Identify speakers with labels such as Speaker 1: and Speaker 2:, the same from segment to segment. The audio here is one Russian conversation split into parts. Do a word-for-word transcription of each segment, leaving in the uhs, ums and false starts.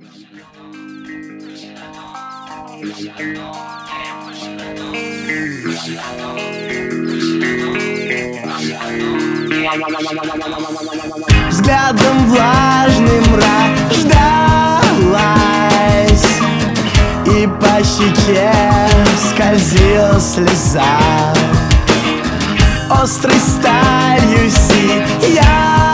Speaker 1: Взглядом влажным рождалась, и по щеке скользила слеза. Острой сталью сияла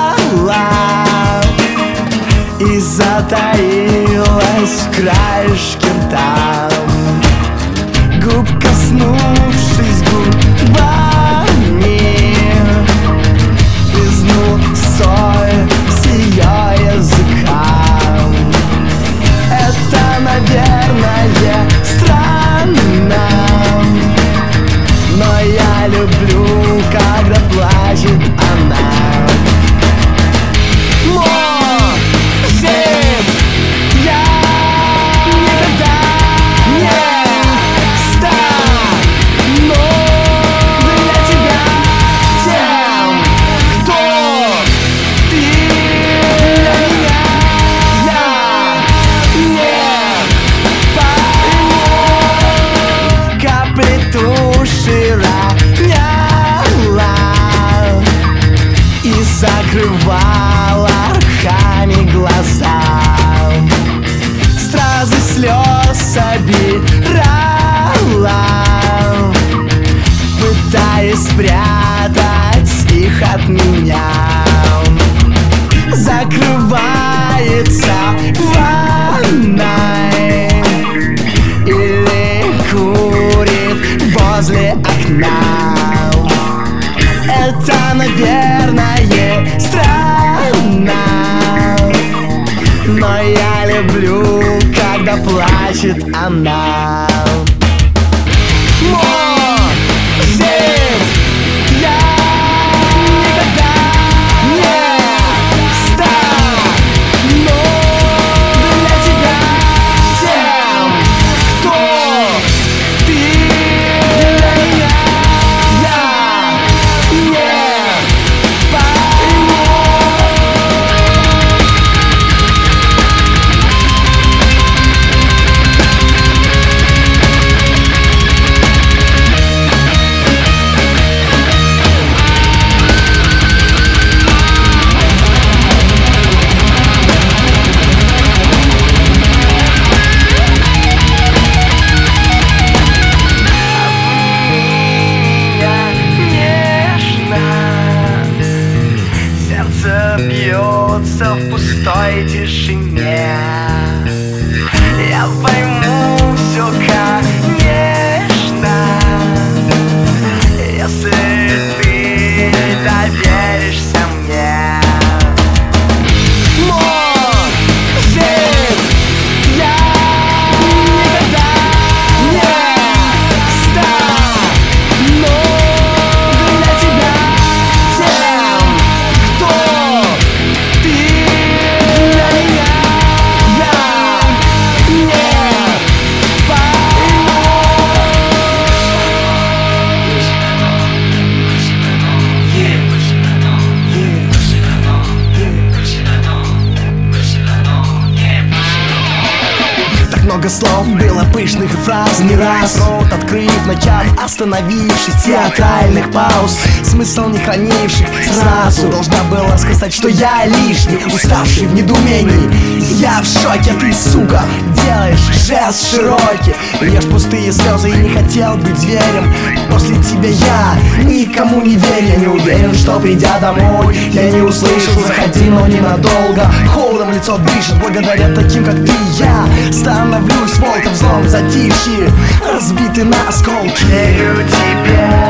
Speaker 1: и затаилась в краешке рта. Губ коснувшись губами, лизнул соль с ее языка. Это, наверное, странно, но я люблю, когда плачет она. Может, я никогда не стану для тебя тем, кто ты для меня. Я не пойму. Капли туши роняла и закрывала руками глаза. Стразы слез собирала, пытаясь спрятать их от меня. Закрывается ванной или курит возле окна. Это, наверное, странно, но я люблю, когда плачет она. Может, я никогда не стану для тебя тем, кто ты для меня. Я не пойму. Бьется в пустой тишине. Я пойму все, конечно, если ты доверишься мне. Может, я никогда не стану для тебя тем, кто ты для меня. Я не пойму. Так много слов было, пышных фраз, не раз рот открыв, начав, остановившись, театральных пауз, смысл не хранивших. Сразу должна была сказать, что я лишний, уставший в недоумении. Я в шоке, ты, сука, делаешь жест широкий, льешь пустые слезы и не хотел быть зверем. После тебя я никому не верю. Я не уверен, что придя домой я не услышал: заходи, но ненадолго. Холодом лицо дышит, благодаря таким, как ты, я становлюсь волком в злом затишье, разбитый на осколки. Верю тебе.